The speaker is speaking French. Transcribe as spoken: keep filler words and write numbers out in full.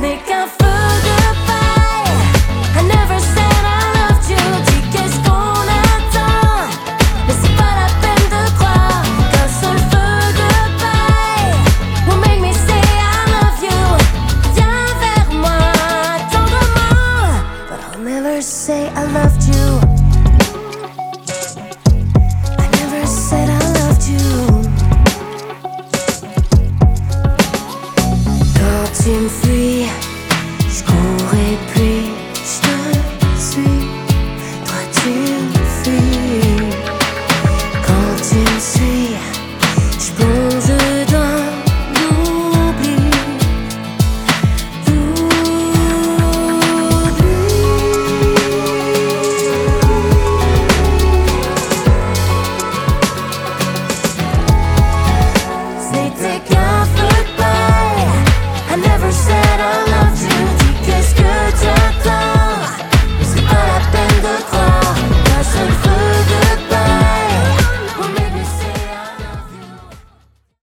n'est qu'un feu de paille. I never said I loved you. Dis qu'est-ce qu'on attend? Mais c'est pas la peine de croire qu'un seul feu de paille will make me say I love you. Viens vers moi tendrement, but I'll never say I loved you. I never said I loved you. Quand tu me fuis, je cours et puis je te suis. Toi tu me fuis. Quand tu me suis, je plonge dans l'oubli. C'était qu'un feu de paille. I never said I loved you.